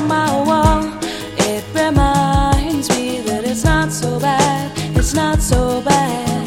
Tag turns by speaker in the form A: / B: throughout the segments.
A: on my wall. It reminds me that it's not so bad, it's not so bad.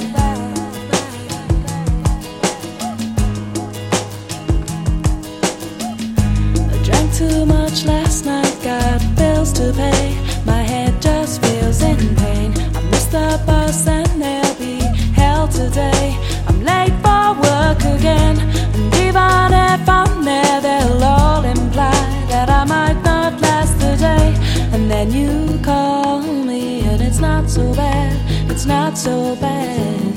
A: I drank too much last night, got bills to pay. My head just feels in pain. I missed the bus and there'll be hell today. I'm late for work again, and even if I'm there, they'll all imply that I might not last the day. And then you call me and it's not so bad, it's not so bad.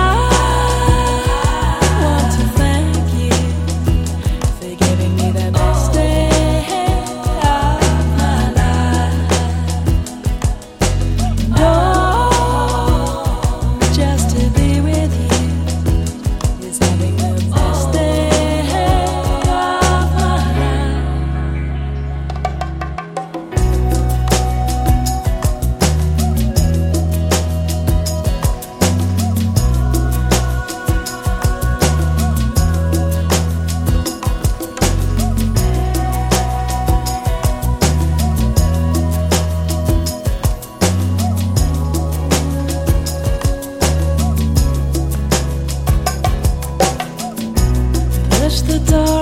A: I want to thank you for giving me the best day of my life. Oh, just to be with you is having the best day of my life. Push the door